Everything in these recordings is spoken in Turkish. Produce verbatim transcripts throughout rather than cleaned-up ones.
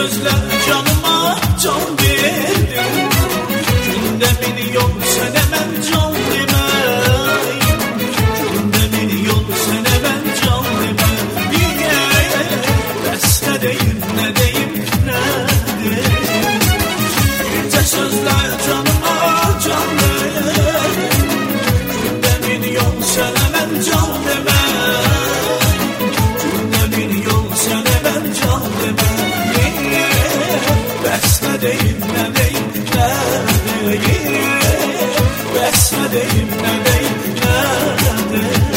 sözler canıma can verdin. Günde milyon sene ben can demey. Günde milyon sene ben can demey. Bəs ne deyim ne deyim ne deyim. Yüce sözler canıma can verdin. Günde milyon sene ben can demey. Günde milyon sene ben can demey. Bəs ne deyim ne deyim ne deyim. Bəs ne deyim ne deyim ne deyim.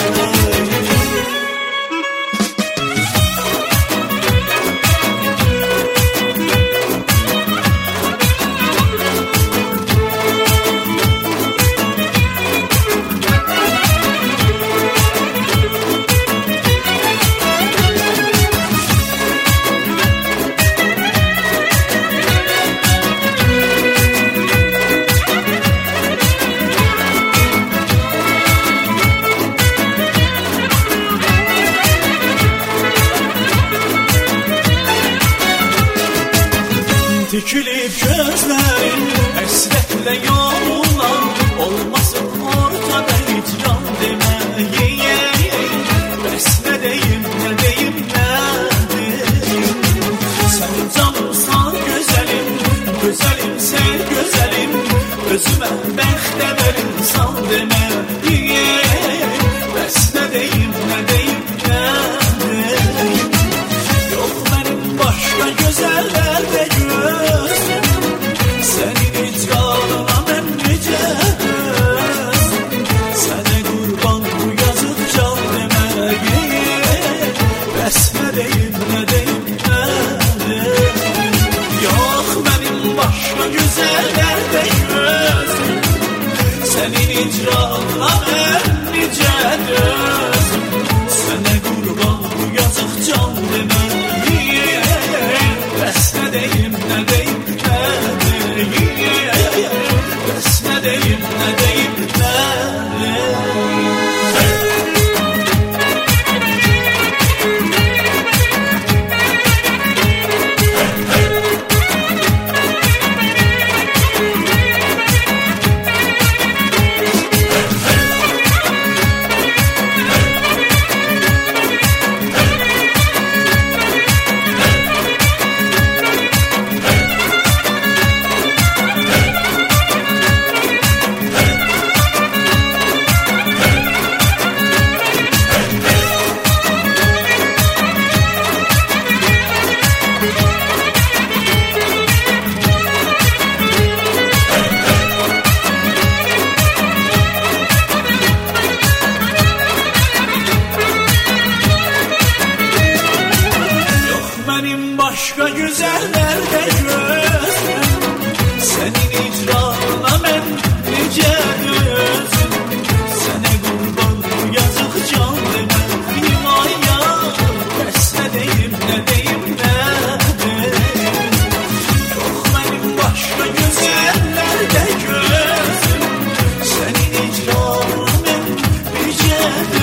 Tükülüp gözlerin esretle yorulan, olmasın ortada hiç can demeyi. Bəs ne deyim ne deyim ne deyim. Sen canımsan güzelim, güzelim sen güzelim. Özüme bəxtə ver insan demeyi. Bəs ne deyim ne deyim ne deyim. Yok benim başka güzeller de gözüm. Senin icralına ben nice gözüm. Sana kurban bu yazık can demeyi. Bəs ne deyim ne deyim ne deyim. Yok benim başka güzeller de gözüm. Senin icralına ben nice gözüm. Sana kurban bu yazık can demeyi. Bəs ne deyim ne deyim ne deyim. Bəs ne deyim ne deyim ne deyim. Benim başka güzeller de gözüm. Senin icrana ben nice gözüm. Sana kurban bu yazık can demeyim ay ya. Bəs ne deyim ne deyim ne deyim. Yok benim başka güzeller de gözüm. Senin icrana ben nice